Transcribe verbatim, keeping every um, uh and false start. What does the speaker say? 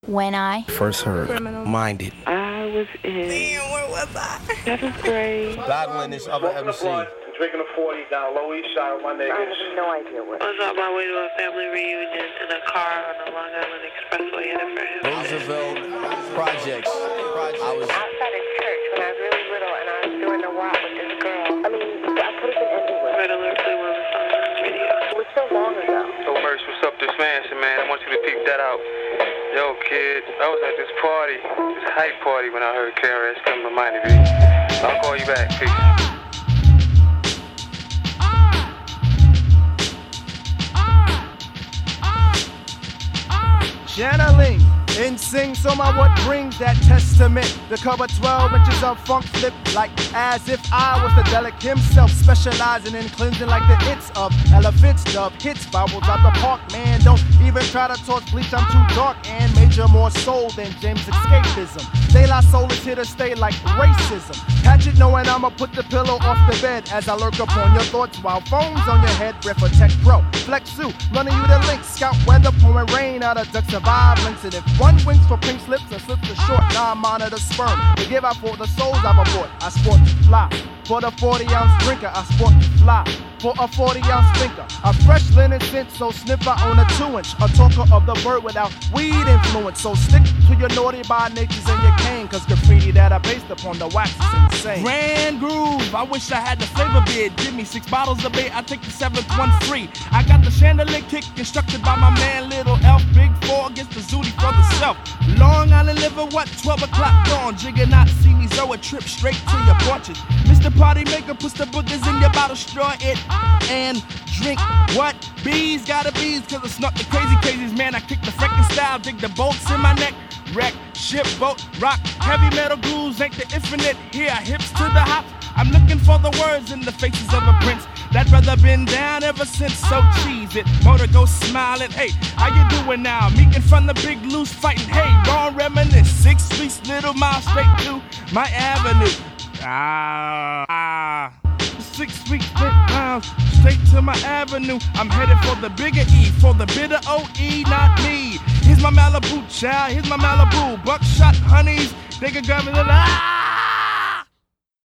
when I first heard Criminal Minded. I was in Damn, where was I? seventh grade. Battling this other M C. Drinking a forty down Low East Side with my niggas. I have no idea what. I was on my way to a family reunion in a car on the Long Island Expressway headed for him. Roosevelt Projects. I was Outside of church when I was really little and I was doing the walk with this girl. I mean, I could have been anywhere. Red Alert played one of the songs on the radio. It was so long ago. Yo, Merch, what's up, this mansion, man? I want you to peep that out. Yo, kid, I was at this party, this hype party when I heard K R S come to Miami Beach. I'll call you back. Peace. Channeling, in sing, so my what brings that testament. The cover twelve inches of funk flip, like as if I was the delic himself, specializing in cleansing like the hits of elephants, dub hits, bubbles out the park, man. Don't even try to toss bleach, I'm too dark and major more soul than James escapism. De La Soul is here to stay like racism. Hatchet knowing I'ma put the pillow off the bed as I lurk upon your thoughts while phones on your head. Breath for Tech Pro, Flex Suit, running you the link, scout weather, pouring rain out of ducks survive links. And if one winks for pink slips and slips a short, now I'm on the sperm. To give out for the souls I've aboard, I sport to fly. For the forty ounce drinker, I sport to fly. For a forty ounce thinker, a fresh linen scent, so sniffer on a two inch. A talker of the bird without weed influence. So stick to your naughty by natures and your cane, cause graffiti that I based upon the wax is insane. Grand Groove, I wish I had the flavor bid. Give me six bottles of beer, I take the seventh one free. I got the chandelier kick instructed by my man Little Elf. Big Four gets the zooty for the self. Long Island liver, what? twelve o'clock dawn. Jiggernaut, see me, so a trip straight to your porches. Mister Party Maker puts the boogers in your bottle straw it and drink what? Bees gotta bees, cause I snuck the crazy crazies, man. I kick the freaking style, dig the bolts in my neck. Wreck, ship, boat, rock, heavy metal grooves, ain't the infinite. Here, hips to the hops. I'm looking for the words in the faces of a prince. That brother been down ever since, so cheese it. Motor go smiling, hey, how you doing now? Meeting from the big loose fighting, hey, don't reminisce. Six streets, little mile straight to my avenue. Ah, ah. Six streets, split miles, straight to my avenue. I'm headed for the bigger E, for the bitter O E, not me. Here's my Malibu child, here's my Malibu. Buckshot honeys, they can grab me the ah!